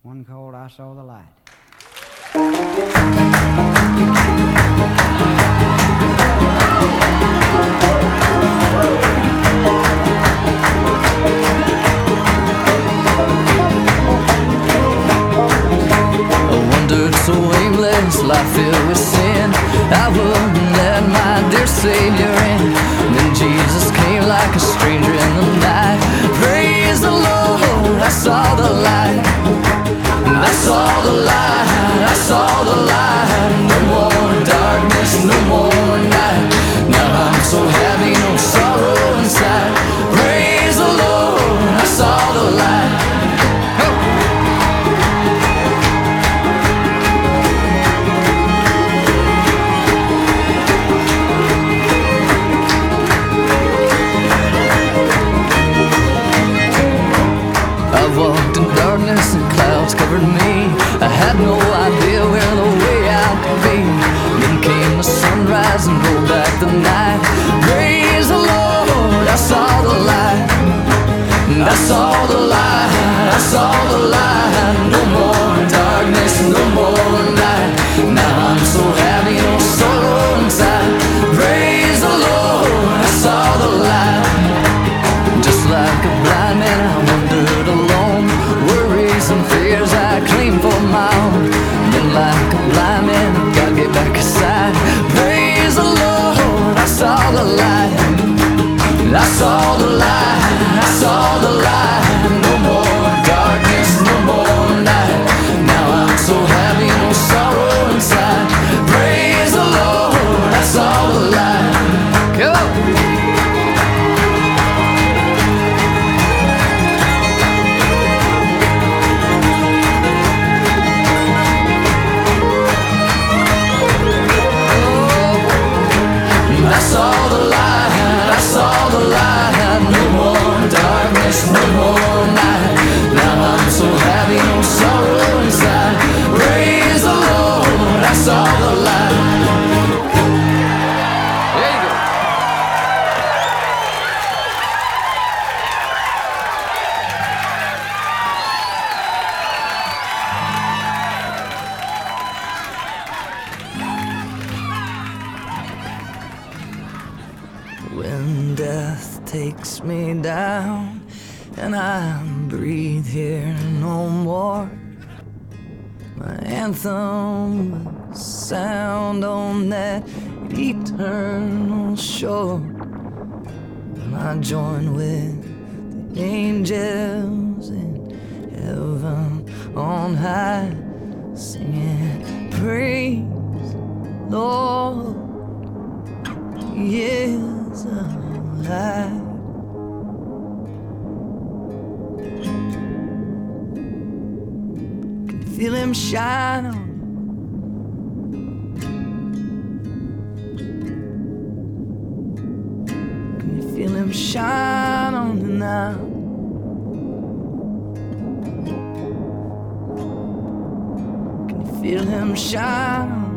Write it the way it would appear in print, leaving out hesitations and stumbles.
one called I Saw the Light. So aimless, life filled with sin, I wouldn't let my dear Savior in. Then Jesus came like a stranger in the night. Praise the Lord, I saw the light. I saw the light, I saw the light. No more darkness, no more night. Now I'm so happy, no sorrow inside. Praise the Lord, I saw the light. Walked in darkness and clouds covered me. I had no idea where the way out could be. Then came the sunrise and rolled back the night. Praise the Lord, I saw the light. I saw the light, I saw the light. No more darkness, no more night. Now I'm so happy, no sorrow inside. Praise the Lord, I saw the light. Just like a blind man, I wandered alone. Worries and fears I claimed for my own. Then like a blind man, God get back aside. Praise the Lord, I saw the light. I saw the light, I saw the light. No more darkness, no more night. Now I'm so happy, no sorrow inside. Praise the Lord, I saw the light. Come on. I saw the light, I saw the light. No more darkness, no more night. Now I'm so happy, no sorrow inside. Praise the Lord, I saw the light. There you go. When death takes me down and I breathe here no more, my anthem will sound on that eternal shore. And I join with the angels in heaven on high, singing praise Lord. He is alive. Can you feel him shine on you? Can you feel him shine on you now? Can you feel him shine on you?